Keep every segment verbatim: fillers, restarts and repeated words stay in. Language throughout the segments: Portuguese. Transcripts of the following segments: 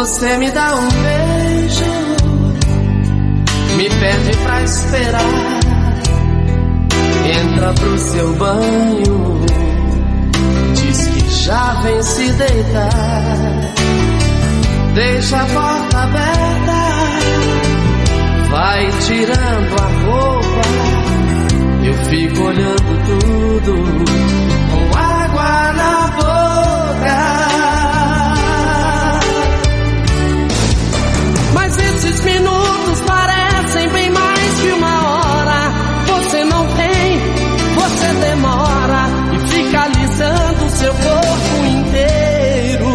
Você me dá um beijo, me pede pra esperar, entra pro seu banho, diz que já vem se deitar, deixa a porta aberta, vai tirando a roupa, eu fico olhando tudo com água na boca. Mas esses minutos parecem bem mais que uma hora. Você não tem, você demora e fica alisando seu corpo inteiro.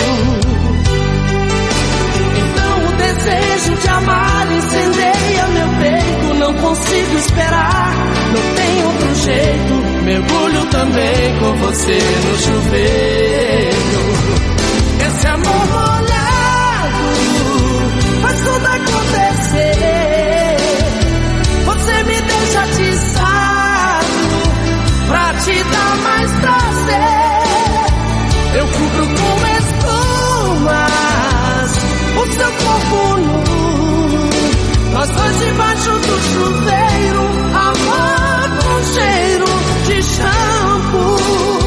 Então o desejo de amar incendeia meu peito. Não consigo esperar, não tem outro jeito. Mergulho também com você no chuveiro. Esse amor molhado faz tudo acontecer. Você me deixa atiçado pra te dar mais prazer. Eu cubro com espumas o seu corpo nu, nós dois debaixo do chuveiro, amor com cheiro de shampoo.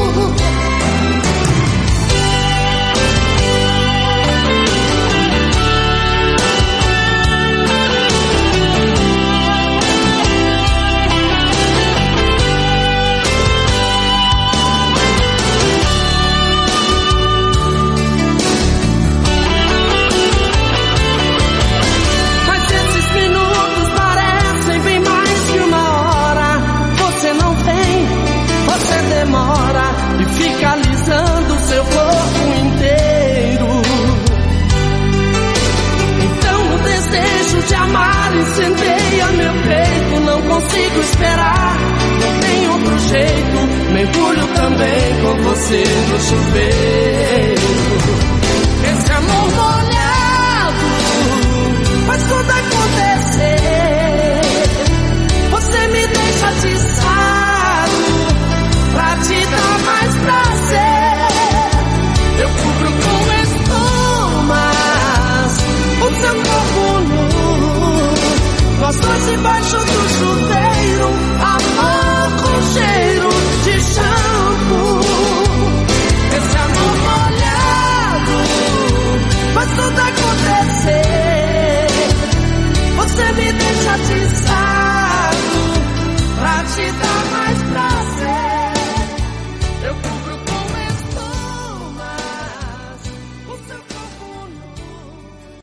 Seu corpo inteiro. Então o desejo de amar incendeia meu peito. Não consigo esperar, não tem outro jeito. Mergulho também com você no chuveiro. Esse amor molhado faz tudo acontecer. Você me deixa atiçado pra te dar mais prazer. Eu cubro com espumas o seu corpo nu, nós dois debaixo do chuveiro, amor com cheiro de shampoo. Esse amor molhado faz tudo acontecer. Você me deixa atiçar